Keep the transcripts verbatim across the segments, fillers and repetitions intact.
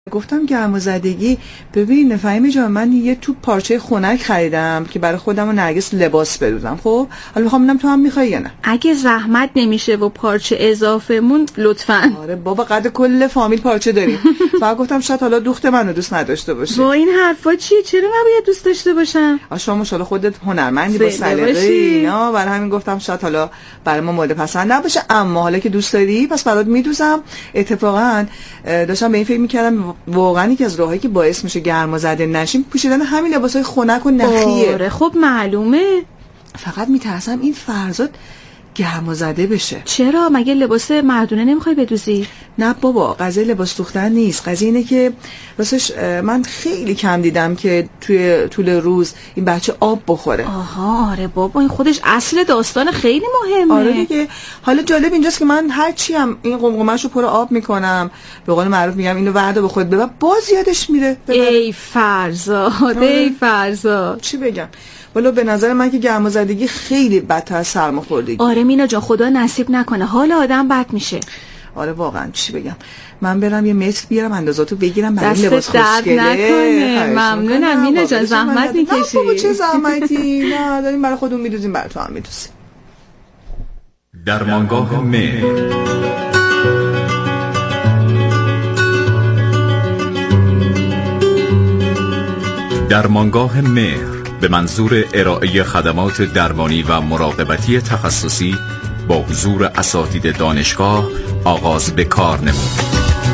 گفتم گرمازدگی. ببین فهیمه جان، من یه تو پارچه خنک خریدم که برای خودم و نرگس لباس بدوزم. خب حالا میخوام ببینم تو هم میخوای یا نه. اگه زحمت نمیشه و پارچه اضافه مون لطفاً. آره بابا قد کل فامیل پارچه داریم. فقط گفتم شاید حالا دوخت منو دوست نداشته باشه. با این حرفا چیه؟ چرا من باید دوست داشته باشم؟ شما ماشاءالله خودت هنرمندی با سلیقه اینا، برای همین گفتم شاید حالا برای ما مورد پسند نباشه، اما حالا که دوست داری پس برات میدوزم. اتفاقا داشتم به این فکر میکردم واقعا یکی از راهایی که باعث میشه گرمازده نشیم پوشیدن همین لباسای خنک و نخیه. آره خب معلومه. فقط میترسم این فرزاد گرمازده بشه. چرا؟ مگه لباس مردونه نمیخوای بدوزی؟ نه بابا، قضیه لباس دوختن نیست. قضیه اینه که راستش من خیلی کم دیدم که توی طول روز این بچه آب بخوره. آها آره بابا، این خودش اصل داستان خیلی مهمه. آره دیگه. حالا جالب اینجاست که من هر چی هم این قمقمه‌شو پر آب میکنم، به قول معروف میگم اینو وعده به خود ببر، باز یادش میره. ای فرزاد ای فرزاد چی بگم؟ ولی به نظر من که گرمازدگی خیلی بدتر از سرماخوردگی. آره مینا جان، خدا نصیب نکنه حال آدم بد میشه. آره واقعا چی بگم. من برم یه متر بیارم اندازاتو بگیرم برای لباس خوشگله. دست درد نکنه. ممنونم مینا جان، زحمت میکشی. بابا چه زحمتی؟ نه داریم برای خودمون میدوزیم، برای تو هم میدوزیم. درمانگاه مهر. درمانگاه مهر به منظور ارائه خدمات درمانی و مراقبتی تخصصی با حضور اساتید دانشگاه آغاز به کار نمود.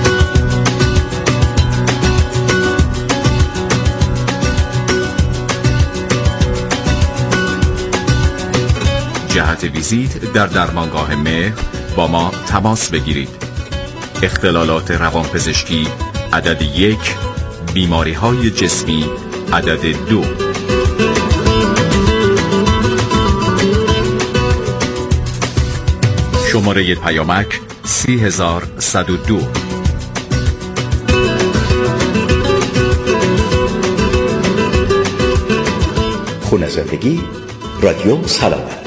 جهت ویزیت در درمانگاه مهر با ما تماس بگیرید. اختلالات روانپزشکی عدد یک، بیماری های جسمی عدد دو. شماره پیامک سی هزار صد و دو. خونه زندگی، رادیو سلامت.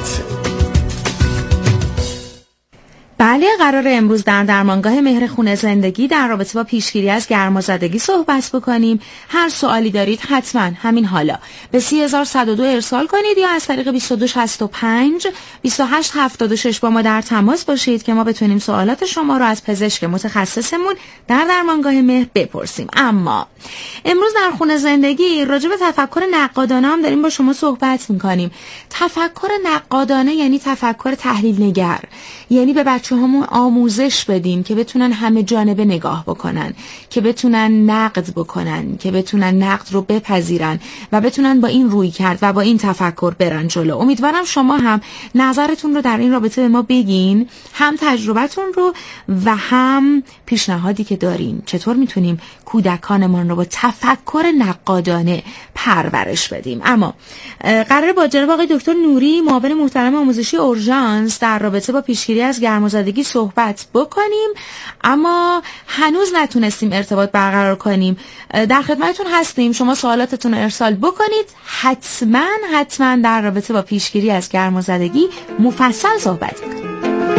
بله، قرار امروز در درمانگاه مهر خونه زندگی در رابطه با پیشگیری از گرمازدگی صحبت بکنیم. هر سوالی دارید حتما همین حالا به سی هزار صد و دو ارسال کنید یا از طریق بیست و دو شصت و پنج بیست و هشت هفتاد و شش با ما در تماس باشید که ما بتونیم سوالات شما رو از پزشک متخصصمون در درمانگاه مهر بپرسیم. اما امروز در خونه زندگی راجع به تفکر نقادانه هم داریم با شما صحبت میکنیم. تفکر نقادانه یعنی تفکر تحلیل نگر، یعنی به بچه همون آموزش بدیم که بتونن همه جانبه نگاه بکنن، که بتونن نقد بکنن، که بتونن نقد رو بپذیرن و بتونن با این روی کرد و با این تفکر برن جلو. امیدوارم شما هم نظرتون رو در این رابطه به ما بگین، هم تجربتون رو و هم پیشنهادی که دارین چطور میتونیم کودکانمون رو با تفکر نقادانه پرورش بدیم. اما قراره با جناب آقای دکتر نوری، معاون محترم آموزشی اورژانس، در رابطه با پیشگیری از گرمازدگی صحبت بکنیم، اما هنوز نتونستیم ارتباط برقرار کنیم. در خدمتتون هستیم، شما سوالاتتون رو ارسال بکنید. حتما حتما در رابطه با پیشگیری از گرمازدگی مفصل صحبت کنیم.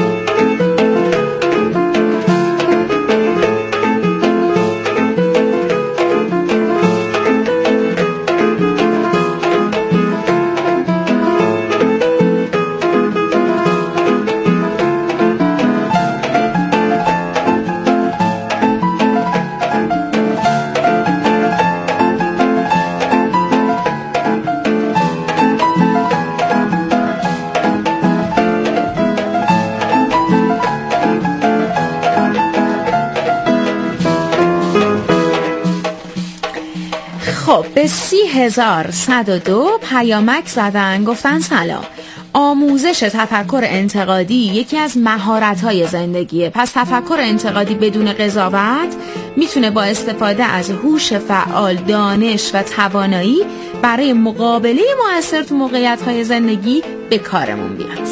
به سی هزار صد و دو پیامک زدن، گفتن سلام، آموزش تفکر انتقادی یکی از مهارت‌های زندگیه. پس تفکر انتقادی بدون قضاوت میتونه با استفاده از هوش فعال، دانش و توانایی برای مقابله مؤثر تو موقعیت‌های زندگی به کارمون بیاد.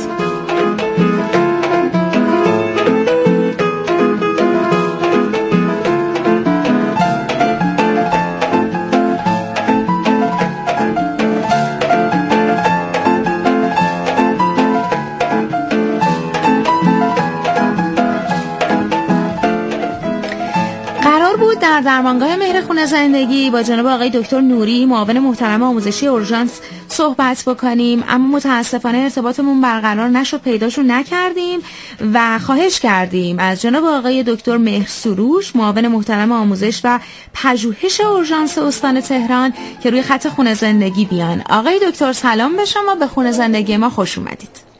در درمانگاه مهر خونه زندگی با جناب آقای دکتر نوری معاون محترم آموزشی اورژانس صحبت بکنیم، اما متاسفانه ارتباطمون برقرار نشد، پیداشون نکردیم و خواهش کردیم از جناب آقای دکتر مهر سروش معاون محترم آموزش و پژوهش اورژانس استان تهران که روی خط خونه زندگی بیان. آقای دکتر سلام به شما، به خونه زندگی ما خوش اومدید.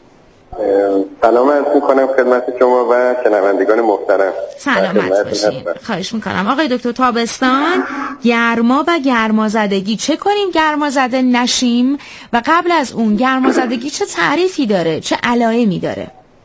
سلام عرض می‌کنم خدمت شما و شنوندگان محترم. سلامت باشید. خواهش می‌کنم. آقای دکتر، تابستان، گرما و گرمازدگی، چه کنیم گرمازده نشیم و قبل از اون گرمازدگی چه تعریفی داره، چه علائمی داره؟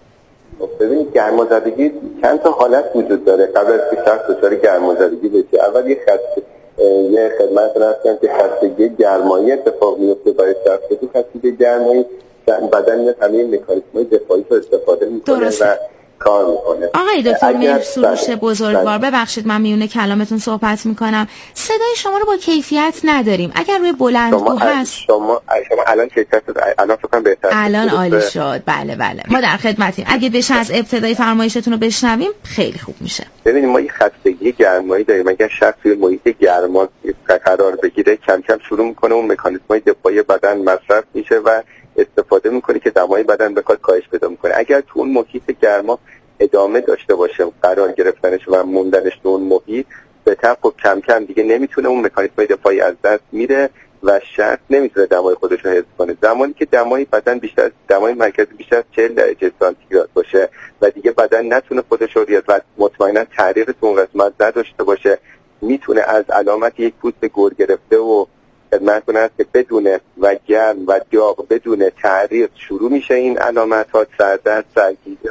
ببینید گرمازدگی چند تا حالت وجود داره قبل از که شخص دچار گرمازدگی بشه. اول یه خط یه خدمت هستن که خستگی گرمایی اتفاق میفته برای شخص که تو خستگی گرمایی بدن میاد همه مکانیزم‌های دفاعی رو استفاده میکنه و کار میکنه. آقای دکتر مهر سروش بزرگوار، ببخشید من میونه کلامتون صحبت میکنم، صدای شما رو با کیفیت نداریم، اگر روی بلندگو هست. شما شما الان کیفیت الان فکر کنم بهتر، الان عالی شد. بله بله ما در خدمتیم، اگه بشه از ابتدای فرمایشتون رو بشنویم خیلی خوب میشه. ببینید ما یه خستگی گرمایی داریم، اگر شخص توی محیط گرما قرار بگیره کم کم شروع میکنه اون مکانیزم‌های دفاعی بدن مصرف میشه و استفاده میکنه که دمای بدن بخواد کاهش پیدا میکنه. اگر تو اون محیط گرما ادامه داشته باشه قرار گرفتنش و موندنش تو اون محیط، به طب کم کم دیگه نمیتونه اون مکانیزم دفاعی از دست میره و شخص نمیتونه دمای خودش رو حفظ کنه. زمانی که دمای بدن بیشتر دمای مرکزی بیشتر از چهل درجه سانتیگراد باشه و دیگه بدن نتونه خودش رو ریاضت و مطمئنا تغییر تو اون قسمت نداشته باشه، میتونه از علامت یک پوست گر گرفته و خدمت کنه که بدون و گرم و داغ بدون تعریق شروع میشه این علامت ها، سردرد، سرگیجه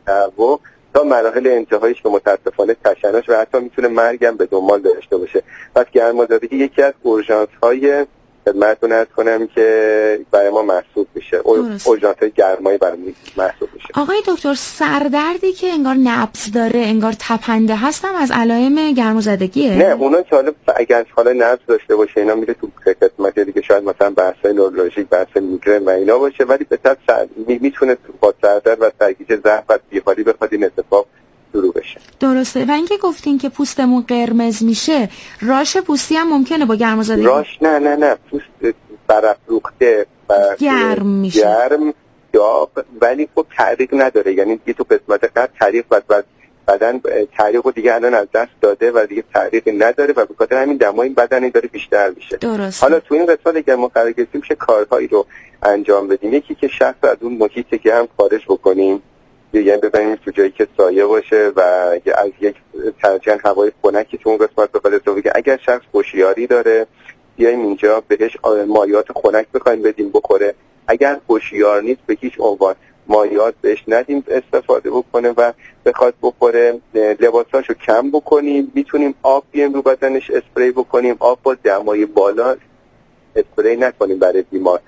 و تا مراحل انتهایش که متاسفانه تشنج و حتی میتونه مرگم به دنبال داشته باشه. پس گرمازدگی یکی از اورژانس های خدمتتون عرض کنم که برای ما محسوب میشه، اورژانس گرمایی برای ما محسوب میشه. آقای دکتر، سردردی که انگار نبض داره، انگار تپنده هستم از علائم گرمازدگیه؟ نه اونا که حالا اگر حالا نبض داشته باشه اینا میره تو قسمت دیگه، شاید مثلا بحث نورولوژیک، بحث میگرن و اینا باشه، ولی به طب سر... می... میتونه با سردرد و سرگیجه ضعف و بیحالی بخواد این اتفاق شروع بشه. درسته. و اینکه گفتین که پوستمون قرمز میشه، راش پوستی هم ممکنه با گرمازدگی؟ راش نه نه نه پوست برافروخته گرم میشه، گرم داغ، ولی خب تعریق نداره، یعنی دیگه تو قسمت قد تعریق و بدن تعریق رو دیگه الان از دست داده و دیگه تعریقی نداره و به خاطر همین دمای بدنی داره بیشتر میشه. درست. حالا تو این قسمت اگر ما قرار گرفتیم چه کارهایی رو انجام بدیم، یکی که شخص از اون محیط گرم خارج بکنیم، یعنی ببینیم تو جایی که سایه باشه و از یک ترجیحاً هوای خنکی تو اون قسمت بخواد استفاده کنه. اگر شخص هوشیاری داره بیایم اینجا بهش مایعات خنک بخوایم بدیم بخوره، اگر هوشیار نیست به هیچ عنوان مایعات بهش ندیم استفاده بکنه و بخواد بخوره. لباساشو کم بکنیم، میتونیم آب بیایم رو بدنش اسپری بکنیم، آب با دمای بالا اسپری نکنیم برای بیمار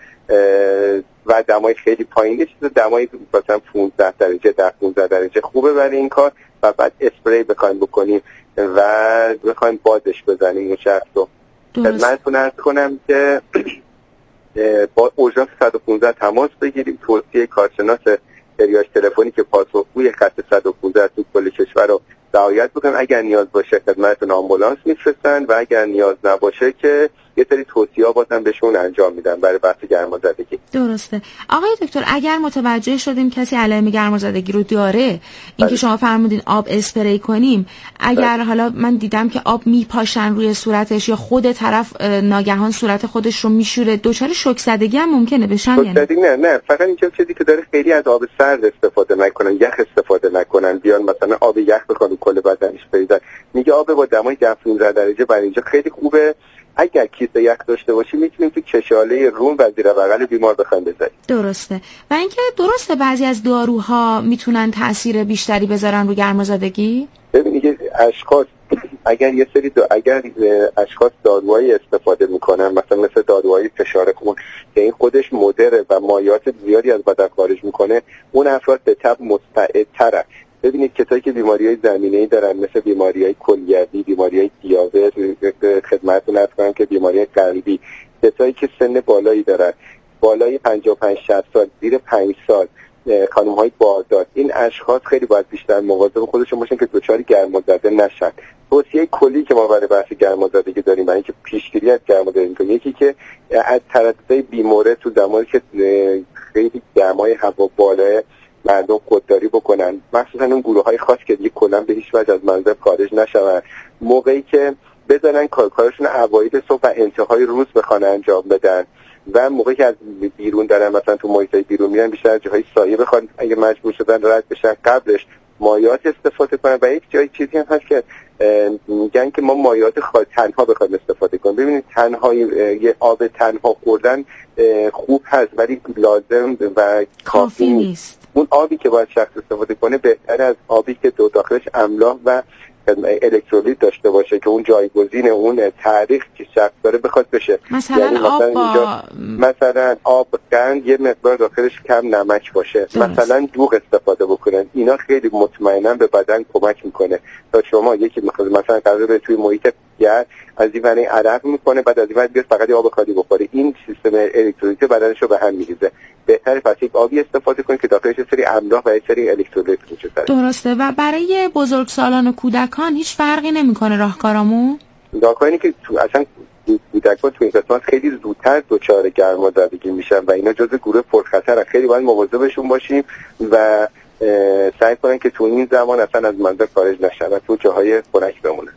و دمای خیلی پایینی، چیز دمای مثلا پانزده درجه در پانزده درجه خوبه برای این کار و بعد اسپری بخوایم بکنیم و بخوایم بادش بزنیم اون شخص رو. خدمتتون عرض کنم که با اورژانس صد و پانزده تماس بگیریم، توصیه کارشناس تریاج تلفنی که پاسخگوی خط صد و پانزده تو کل کشور رو رعایت بکنیم. اگر نیاز باشه خدمتتون آمبولانس میفرستن و اگر نیاز نباشه که یه سری توصیه‌ها بازم بهشون انجام میدن برای بحث گرمازدگی. درسته. آقای دکتر، اگر متوجه شدیم کسی علائم گرمازدگی رو داره، اینکه شما فرمودین آب اسپری کنیم، اگر بله. حالا من دیدم که آب میپاشن روی صورتش یا خود طرف ناگهان صورت خودش رو میشوره، دچار شوک زدگی هم ممکنه بشن؟ یعنی نه نه فقط اینکه چیزی که داره خیلی از آب سرد استفاده نکنن، یخ استفاده نکنن، بیان مثلا آب یخ بخورن کل بدنش بریزن. میگه آب با دمای پانزده درجه برای اینجا خیلی خوبه. اگر کیسه یخ داشته باشی میتونیم تو کشاله روم و زیر بغل بیمار بخوایم بذاریم. درسته. و اینکه درسته بعضی از داروها میتونن تاثیر بیشتری بذارن رو گرمازدگی؟ ببینید اشخاص اگر یه سری دا اگر اشخاص داروهایی استفاده میکنن، مثلا مثل داروهای فشار خون که این خودش مضره و مایعات زیادی از بدن خارج میکنه، اون افراد به طب مستعدترن. ببینید کسایی که بیماری‌های زمینه‌ای دارن مثل بیماری‌های کلیوی، بیماری‌های دیابت، خدمتتون عرض کنم که بیماری قلبی، کسایی که سن بالایی دارن، بالای پنجاه و پنج شصت سال، زیر پنج سال، خانم‌های باردار، این اشخاص خیلی باید بیشتر مواظب خودشون باشن که دچار گرمازده نشن. توصیه کلی که ما برای بحث گرمازدگی داریم برای اینکه پیشگیری از گرمازدگی کنیم، یکی که از ترددهای بیمورد تو زمانی که خیلی دمای هوا بالاه مردم خودداری بکنن، مخصوصا اون گروه‌های خاص که دیگه کلا به هیچ وجه از منزل خارج نشون، موقعی که بزنن کارکارشون اوایل صبح و انتهای روز بخوان انجام بدن و موقعی که از بیرون دارن مثلا تو محیطای بیرون میرن بیشتر از جاهای سایه بخوان اگه مجبور شدن رد بشن قبلش مایعات استفاده کنن. و یک جای چیزی هم هست که میگن که ما مایعات خاص تنها بخوایم استفاده کنیم. ببینید تنها یه آب تنها خوردن خوب هست ولی لازم و کافی نیست. اون آبی که باید شخص استفاده کنه بهتر از آبی که دو داخلش املاح و الکترولیت داشته باشه که اون جایگزین اون تاریخ که شخص داره بخواد بشه. مثلا یعنی مثلا آب اینجا مثلا آب قند یه مقدار داخلش کم نمک باشه، درست. مثلا دوغ استفاده بکنن، اینا خیلی مطمئنا به بدن کمک میکنه تا شما یکی مثلا قراره به توی محیط گرم از این ور عرق میکنه بعد از این ور بیاد فقط آب خالی بخوره، این سیستم الکترولیت بدنشو به هم میریزه. بهتره پس یک آبی استفاده کنید که داخلش یه سری املاح و یه سری الکترولیت وجود داره. درسته. و برای بزرگسالان و کودکان هیچ فرقی نمیکنه راهکارامون؟ راهکاری که تو اصلا کودکان تو این قسمت خیلی زودتر دچار گرمازدگی میشن و اینا جزو گروه پرخطرن، خیلی باید مواظبشون باشیم و سعی کنن که تو این زمان اصلا از منزل خارج نشن و تو جاهای خنک بمونن.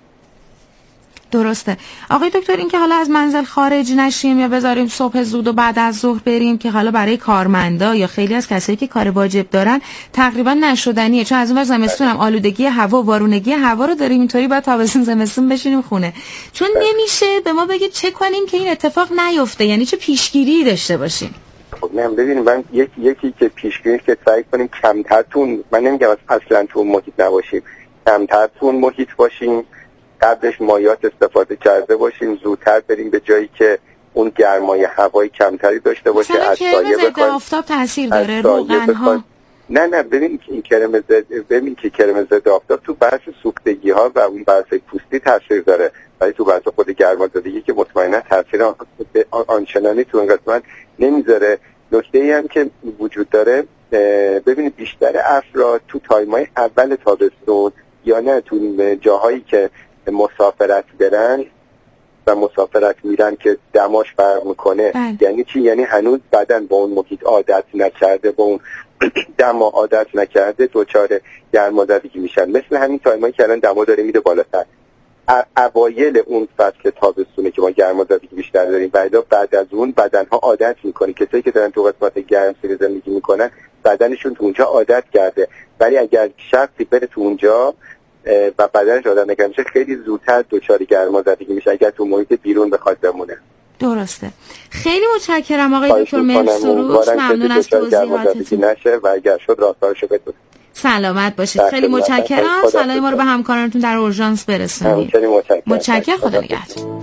درسته. آقای دکتر این که حالا از منزل خارج نشیم یا بذاریم صبح زود و بعد از ظهر بریم که حالا برای کارمندا یا خیلی از کسایی که کار واجب دارن تقریبا نشدنیه، چون از اون ور زمستون هم آلودگی هوا و وارونگی هوا رو داریم، اینطوری بعد تابستون زمستون بشینیم خونه، چون نمیشه به ما بگید چه کنیم که این اتفاق نیفته، یعنی چه پیشگیری داشته باشیم؟ خب نه ببینید من یک یکی که پیشگیری که سعی کنیم کمتر تون، من نمیگم اصلا تو محیط نباشیم، کمتر تون محیط باشیم، قبلش مایعات استفاده کرده باشیم، زودتر بریم به جایی که اون گرمای هوایی کمتری داشته باشه، از سایه بخوایم. آفتاب تاثیر داره، روغن‌ها. نه نه ببین که این کرم ضد ببین که کرم ضد آفتاب تو بحث سوختگی ها و اون بحث پوستی تاثیر داره، ولی تو بحث خود گرمازدگی که مطمئنا تاثیر آنچنانی تو این قسمت نمیذاره. نکته‌ای هم که وجود داره ببینید بیشتر افراد تو تایمای اول تابستون یا نه تو جاهایی که مسافرت برن و مسافرت میرن که دماش فرق میکنه، یعنی چی؟ یعنی هنوز بدن با اون محیط عادت نکرده، با اون دما عادت نکرده، دچار گرمازدگی میشن. مثل همین تایمایی که الان دما داره میده بالاتر، اوایل اون فصل تابستونه که ما گرمازدگی بیشتر داریم و بعد از اون بدنها عادت میکنه. کسایی که دارن تو قسمت گرم سیر زندگی میکنن بدنشون تو اونجا عادت کرده، ولی اگر شخصی بره تو اونجا و بدنش عادت نکنه میشه خیلی زودتر دچار گرمازدگی میشه اگر تو محیط بیرون بخواد بمونه. درسته. خیلی متشکرم آقای دکتر مهرسروش، ممنون از توضیحاتتون. نشه و اگر شد راستارشو بدون. سلامت باشید. خیلی متشکرم. سلام ما رو به همکارانتون در اورژانس برسونید. متشکرم. خدا نگهدار.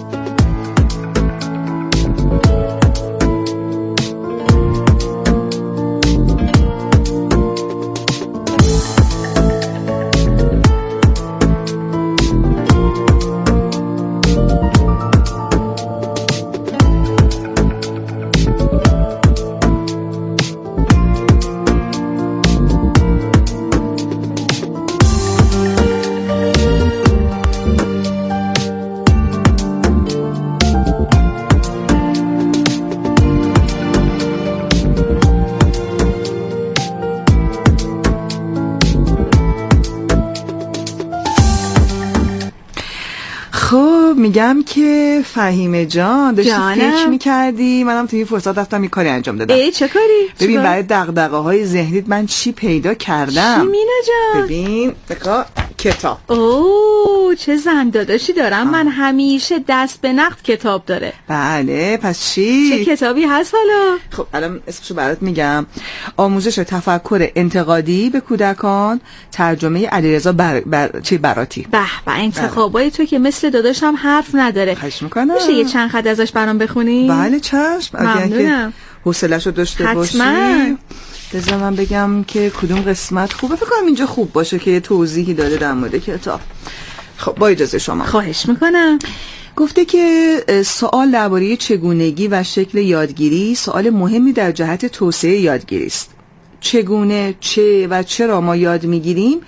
میگم که فهیمه جان داشتی فکر میکردی، منم توی فرصت رفتم یه کاری انجام دادم. ای چه کاری؟ ببین برای دغدغه های ذهنیت من چی پیدا کردم. چی مینا جان؟ ببین بقا کتاب. اوه چه زن داداشی دارم. آه. من همیشه دست به نقد کتاب داره. بله پس چی؟ چه کتابی هست حالا؟ خب الان اسمشو برات میگم. آموزش تفکر انتقادی به کودکان، ترجمه علیرضا بر... بر... چی براتی. به به انتخابای تو که مثل داداشم حرف نداره. خواهش میکنم. میشه یه چند خط ازش برام بخونی؟ بله چشم. ممنونم. حوصله‌شو داشته حتما. باشی. بذار من بگم که کدوم قسمت خوبه. فکر کنم اینجا خوب باشه که یه توضیحی داده در مورد کتاب. خب با اجازه شما. خواهش میکنم. گفته که سوال درباره چگونگی و شکل یادگیری سوال مهمی در جهت توسعه یادگیری است. چگونه، چه و چرا ما یاد میگیریم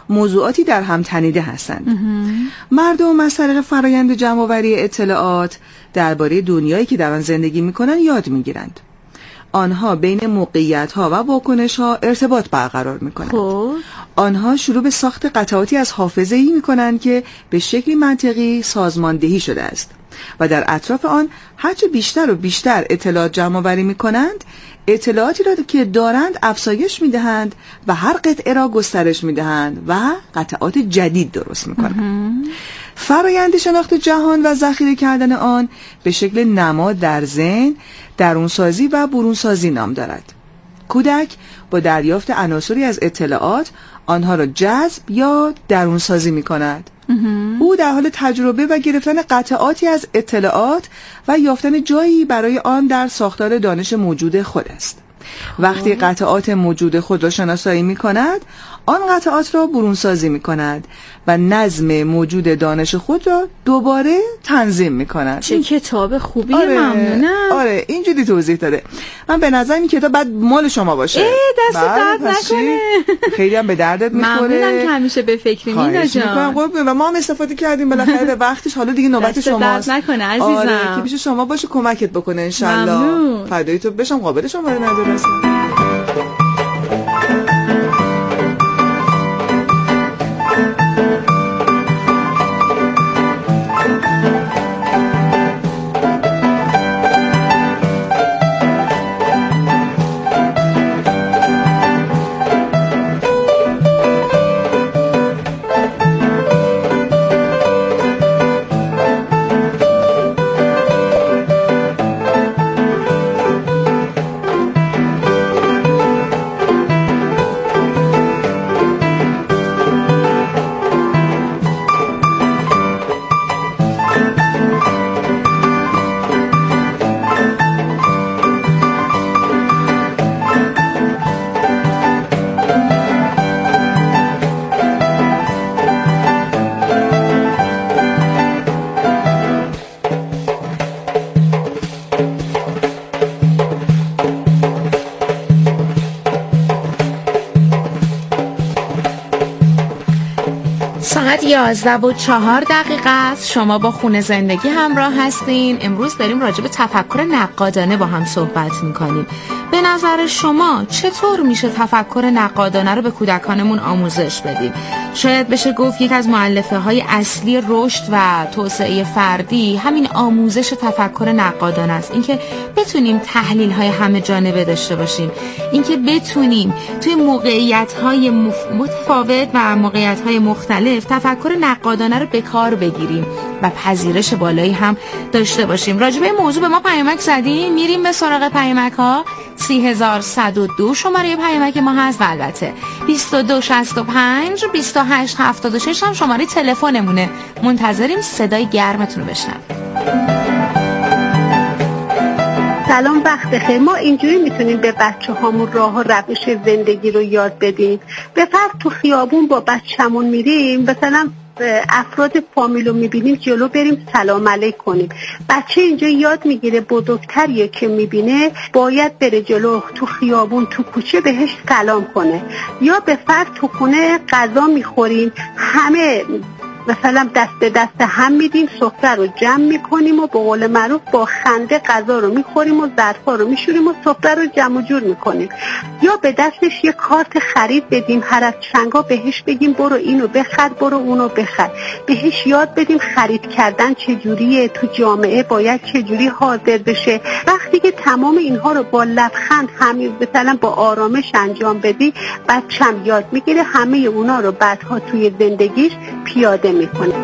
موضوعاتی در هم تنیده هستند. مردم از طریق فرایند جمع‌آوری اطلاعات درباره دنیایی که در آن زندگی می‌کنند یاد می‌گیرند. آنها بین موقعیت‌ها و واکنش‌ها ارتباط برقرار می‌کنند. خب آنها شروع به ساخت قطعاتی از حافظه‌ای می‌کنند که به شکلی منطقی سازماندهی شده است و در اطراف آن هرچه بیشتر و بیشتر اطلاعات جمع‌آوری می‌کنند، اطلاعاتی را که دارند افزایش می‌دهند و هر قطعه را گسترش می‌دهند و قطعات جدید درست می‌کنند. فرایند شناخت جهان و ذخیره کردن آن به شکل نماد در ذهن، درونسازی و برونسازی نام دارد. کودک با دریافت عناصری از اطلاعات آنها را جذب یا درونسازی می‌کند. او در حال تجربه و گرفتن قطعاتی از اطلاعات و یافتن جایی برای آن در ساختار دانش موجود خود است. وقتی قطعات موجود خود را شناسایی می کند، آن قطعات را برونسازی می کند و نظم موجود دانش خود را دوباره تنظیم می کند. چه کتاب خوبی. آره، ممنونم. آره اینجوری توضیح داده. من به نظر این کتاب بعد مال شما باشه. ای دست درد نکنه. خیلی هم به دردت میخوره. ممنونم که همیشه به فکر مینا جان. و ما هم استفاده کردیم بالاخره به وقتش. حالا دیگه نوبت شماست. دست نکنه عزیزم. آره که پیش شما باشه کمکت بکنه ان شاء الله. فدای تو بشم، قابل شما نداره اصلا. ساعت یازده و چهار دقیقه است. شما با خونه زندگی همراه هستین. امروز داریم راجع به تفکر نقادانه با هم صحبت میکنیم. به نظر شما چطور میشه تفکر نقادانه رو به کودکانمون آموزش بدیم؟ شاید بشه گفت یک از مؤلفه های اصلی رشد و توسعه فردی همین آموزش تفکر نقادانه است. اینکه بتونیم تحلیل های همه جانبه داشته باشیم، اینکه بتونیم توی موقعیت های متفاوت و موقعیت های مختلف تفکر نقادانه رو به کار بگیریم و پذیرش بالایی هم داشته باشیم. راجع به این موضوع به ما پیامک زدیم، میریم به سراغ پیامک ها. سی هزار صد و دو شماره پیامک ما هست و البته بیست و دو شصت و پنج بیست و هشت هفتاد و شش هم شماره تلفنمونه. منتظریم صدای گرمتون رو بشنویم. سلام، وقت بخیر. ما اینجوری میتونیم به بچه هامون راه و روش زندگی رو یاد بدیم. به فرض تو خیابون با بچه‌مون میریم، مثلا افراد فامیل رو میبینیم، جلو بریم سلام علیک کنیم. بچه اینجا یاد میگیره بزرگتریه که میبینه باید بره جلو، تو خیابون تو کوچه بهش سلام کنه. یا به فرض تو خونه غذا میخوریم، همه مثلا دست به دست هم میدیم، سفره رو جمع میکنیم و به قول معروف با خنده غذا رو میخوریم و ظرفا رو میشوریم و سفره رو جمع و جور میکنیم. یا به دستش یه کارت خرید بدیم، هر از چنگا بهش بگیم برو اینو بخر، برو اونو بخر. بهش یاد بدیم خرید کردن چجوریه، تو جامعه باید چجوری حاضر بشه. وقتی که تمام اینها رو با لبخند همین مثلا با آرامش انجام بدی، بچه‌م یاد میگیره همه اونا رو بعدها توی زندگیش پیاده میکنه.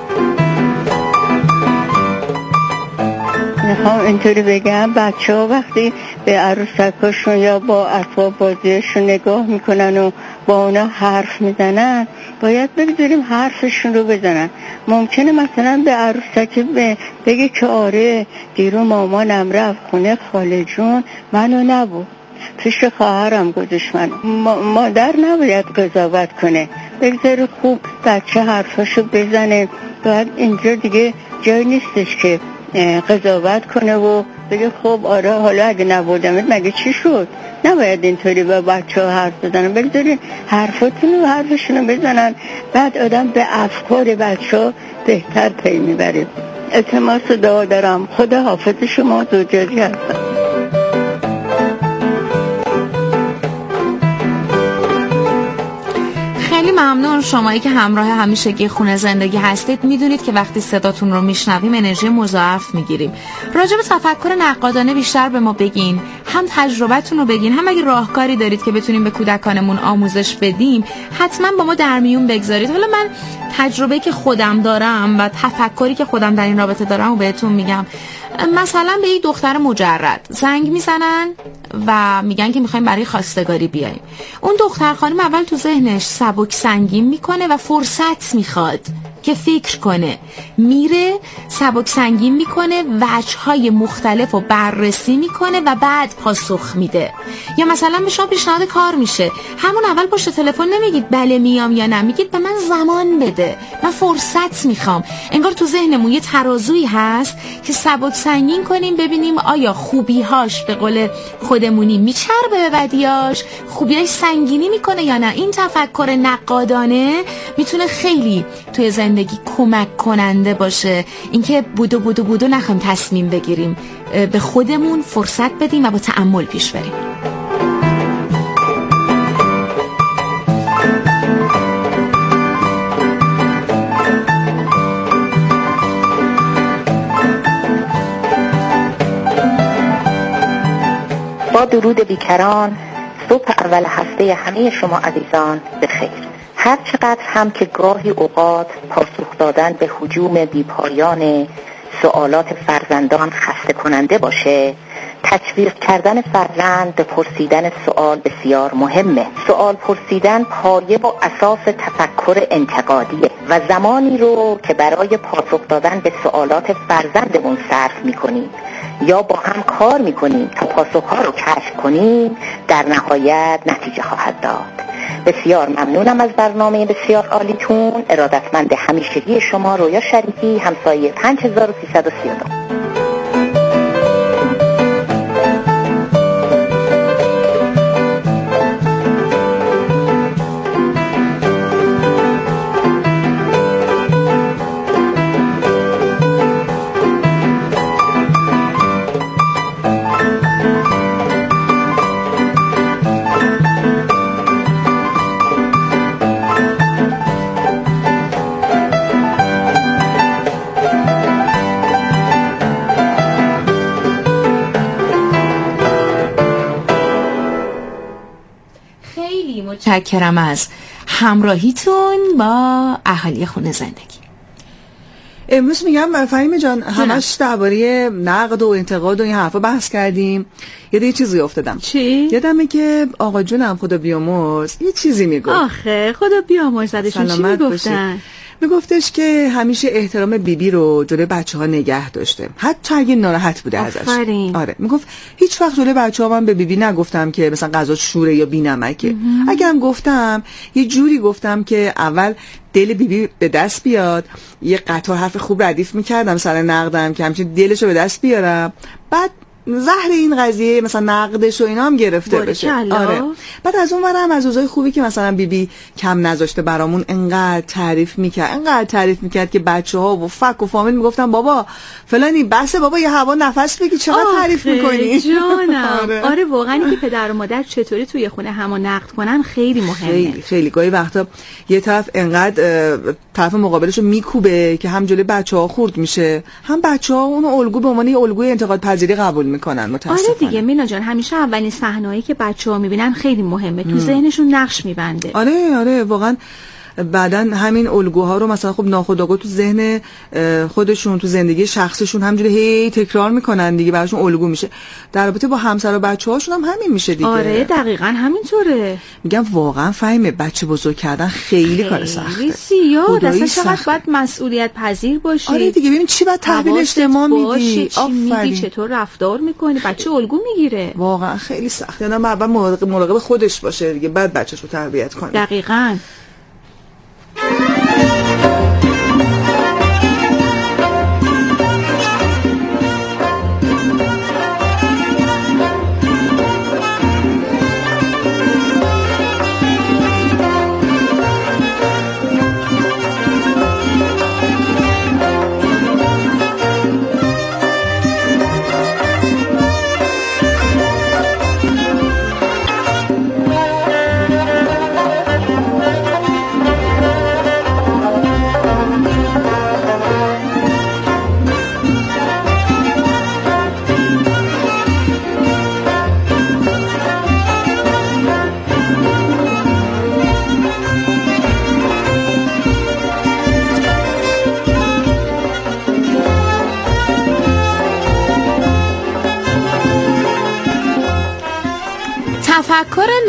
میخوام اینطوری بگم بچه ها وقتی به عروسکاشون یا با اسباب بازیشون نگاه میکنن و با اونا حرف میزنن، باید بگذاریم حرفشون رو بزنن. ممکنه مثلا به عروسک بگه که آره دیرو مامانم رفت خونه خاله جون منو نبود، پیش خواهرم گذاشت من. مادر نباید قضاوت کنه، بگذاره خوب بچه حرفاشو بزنه. باید اینجا دیگه جای نیستش که قضاوت کنه و بگه خب آره حالا اگه نبودمت مگه چی شد، نباید اینطوری با بچه ها حرف بزنن، بگذارین حرفاتون و حرفشون بزنن، بعد آدم به افکار بچه ها بهتر پی میبره. التماس دعا دارم، خدا حافظ شما زوجاری هستم. خیلی ممنون. شمایی که همراه همیشگی خونه زندگی هستید میدونید که وقتی صداتون رو میشنویم انرژی مضاعف میگیریم. راجع به تفکر نقادانه بیشتر به ما بگین، هم تجربتون رو بگین، هم اگه راهکاری دارید که بتونیم به کودکانمون آموزش بدیم حتما با ما در میون بگذارید. حالا من تجربه‌ای که خودم دارم و تفکری که خودم در این رابطه دارم و بهتون میگم. مثلا به یک دختر مجرد زنگ میزنن و میگن که میخوایم برای خواستگاری بیایم. اون دختر خانم اول تو ذهنش سبک سنگین میکنه و فرصت میخواد که فکر کنه، میره سبک سنگین میکنه، وجه‌های مختلف رو بررسی میکنه و بعد پاسخ میده. یا مثلا به شما پیشنهاد کار میشه، همون اول پشت تلفن نمیگید بله میام یا نه، میگید به من زمان بده، من فرصت میخوام. انگار تو ذهنمون یه ترازویی هست که سبک سنگین کنیم ببینیم آیا خوبی‌هاش به قول خودمونی میچربه به بدیاش، خوبی‌هاش سنگینی میکنه یا نه. این تفکر نقادانه میتونه خیلی توی زندگی کمک کننده باشه. اینکه بودو بودو بودو نخوایم تصمیم بگیریم، به خودمون فرصت بدیم و با تأمل پیش بریم. با درود بیکران، صبح اول هفته همه شما عزیزان بخیر. هر چقدر هم که گاهی اوقات پاسخ دادن به هجوم بیپایان سوالات فرزندان خسته کننده باشه، تشویق کردن فرزند به پرسیدن سوال بسیار مهمه. سوال پرسیدن پایه و اساس تفکر انتقادیه و زمانی رو که برای پاسخ دادن به سوالات فرزندمون صرف میکنیم یا با هم کار میکنیم تا پاسخها رو کشف کنیم، در نهایت نتیجه خواهد داد. بسیار ممنونم از برنامه بسیار عالیتون. ارادتمند همیشگی شما رویا شریفی، همسایه پنج هزار و سیصد و سی و دو. متشکرم از همراهیتون با اهالی خونه زندگی. امروز میگم فهیمه جان همش درباره نقد و انتقاد و این حرفا بحث کردیم. یه یه چیزی افتادم. چی؟ یادمه که آقا جونم خدا بیامرز یه چیزی میگفت. آخه خدا بیامرزدشون چی میگفتن؟ میگفتش که همیشه احترام بیبی بی رو جلوی بچه ها نگه داشته، حتی اگه ناراحت بوده ازش. آره میگفت هیچ وقت جلوی بچه ها من به بیبی بی نگفتم که مثلا غذا شوره یا بی‌نمکه. اگرم گفتم یه جوری گفتم که اول دل بیبی بی به دست بیاد، یه قطار حرف خوب ردیف میکردم سر نقدم که همچنین دلشو به دست بیارم، بعد زهر این قضیه مثلا نقدش و اینا هم گرفته بشه. آره. بعد از اون ورم از اوضاع خوبی که مثلا بیبی بی کم نذاشته برامون انقدر تعریف میکرد انقدر تعریف میکرد که بچه‌ها و فک و فامیل میگفتن بابا فلانی بس بابا یه هوا نفس بگی چقدر تعریف میکنی. جانم. آره. آره واقعا که پدر و مادر چطوری توی خونه همو نقد کنن خیلی مهمه. خیلی خیلی گاهی وقتا یه طرف انقدر طرف مقابلشو میکوبه که هم جلوی بچه‌ها خورد میشه، هم بچه‌ها اون الگو به عنوان الگوی انتقاد پذیری قبول میکنن. متاسفانه. آره دیگه مینا جان، همیشه اولین صحنه‌ای که بچه‌ها میبینن خیلی مهمه، تو ذهنشون نقش میبنده. آره آره واقعا بعدن همین الگوها رو مثلا خب ناخودآگاه تو ذهن خودشون تو زندگی شخصشون همجوری هی تکرار میکنن دیگه، براشون الگو میشه. در رابطه با همسر و بچه‌هاشون هم همین میشه دیگه. آره دقیقاً همینطوره. میگم واقعا فهمه بچه بزرگ کردن خیلی, خیلی کار سخته. خیلی زیاد. اصلا چقدر باید مسئولیت پذیر باشی. آره دیگه ببین چی باید تحویل اجتماع میدی، چی میگی، چطور رفتار میکنی، بچه الگو میگیره. واقعا خیلی سخته. نه اول مراقب خودش باشه دیگه، بعد بچه‌شو تربیت کنه. دقیقاً.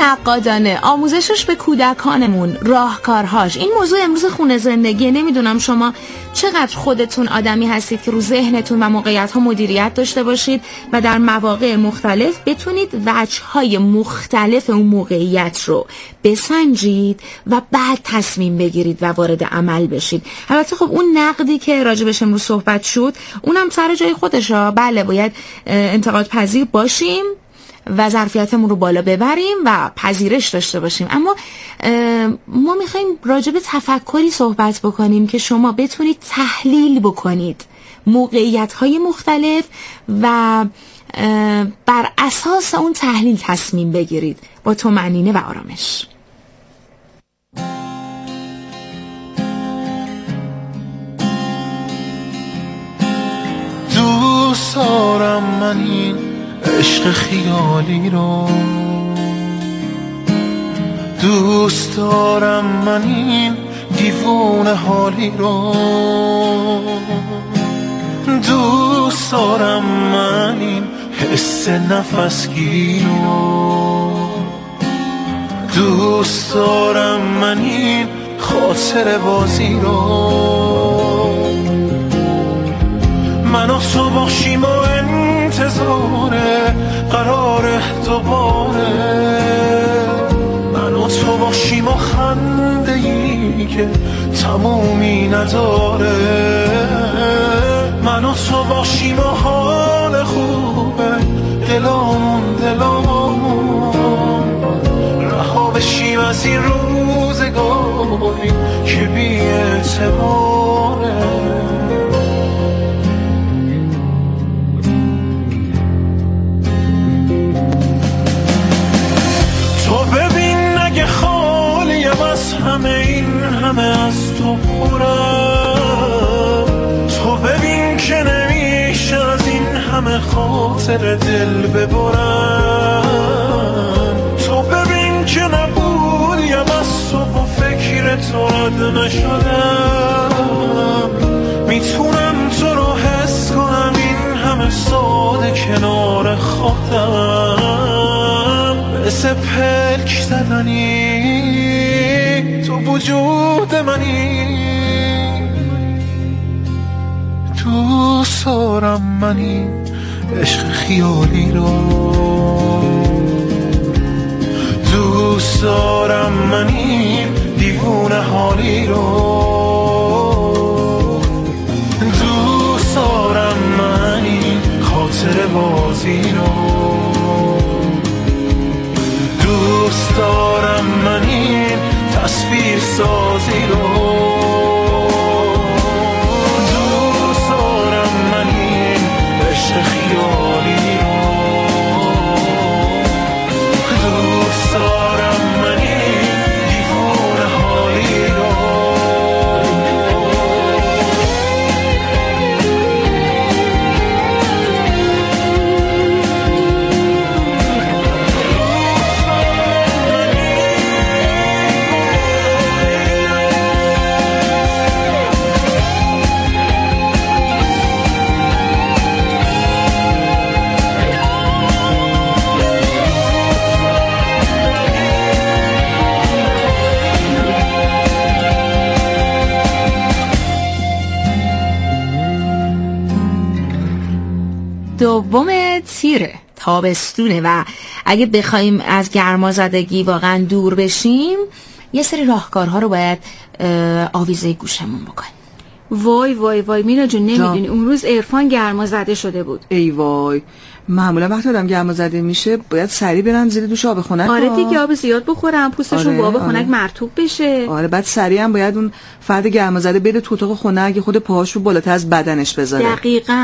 نقادانه، آموزشش به کودکانمون، راهکارهاش. این موضوع امروز خونه زندگی. نمیدونم شما چقدر خودتون آدمی هستید که رو ذهنتون و موقعیت‌ها مدیریت داشته باشید و در مواقع مختلف بتونید وجه‌های مختلف اون موقعیت رو بسنجید و بعد تصمیم بگیرید و وارد عمل بشید. البته خب اون نقدی که راجبش امروز صحبت شد اونم سر جای خودشه. بله باید انتقاد پذیر باشیم و ظرفیتمون رو بالا ببریم و پذیرش داشته باشیم، اما ما میخوایم راجب تفکری صحبت بکنیم که شما بتونید تحلیل بکنید موقعیت‌های مختلف و بر اساس اون تحلیل تصمیم بگیرید با طمأنینه و آرامش. دوست دارم من این عشق خیالی رو، دوست دارم من این دیوونه حالی رو، دوست دارم من این حس نفسگیری رو، دوست دارم من این خاطر بازی رو. من و تو باشیم و انتظار قرار دوباره، من و تو باشیم و خنده ای که تمومی نداره، من و تو باشیم و حال خوبه دلامون دلامون، رها بشیم از این روزگاری که بی اعتباره. همه این همه از تو پرم، تو ببین که نمیشه از این همه خاطر دل ببرم، تو ببین که نبودیم از تو با فکر تو رد نشدم، میتونم تو رو حس کنم این همه ساده کنار خودم، مثل پلک زدنی تو وجود منی. دوست دارم من این عشق خیالی رو، دوست دارم من این دیوونه حالی رو، دوست دارم من این خاطر بازی رو، دوست دارم من این تصویر سازی رو، دوست دارم من این عشق خیالی رو، دوست دارم من این دیوونه حالی رو. دوم تیره، تابستونه و اگه بخوایم از گرمازدگی واقعا دور بشیم یه سری راهکارها رو باید آویزه گوشمون بکنیم. وای وای وای مینا جون، نمیدونی اون روز عرفان گرمازده شده بود. ای وای، معمولا وقتی آدم گرمازده میشه باید سریع برن زیر دوش آب خنک. آره دیگه، آب زیاد بخورن، پوستشون آره، با آب آره. خنک مرطوب بشه. آره، بعد سریع هم باید اون فرد گرمازده بره تو اتاق خنک، خود پاهاشو بالاتر از بدنش بذاره. دقیقاً.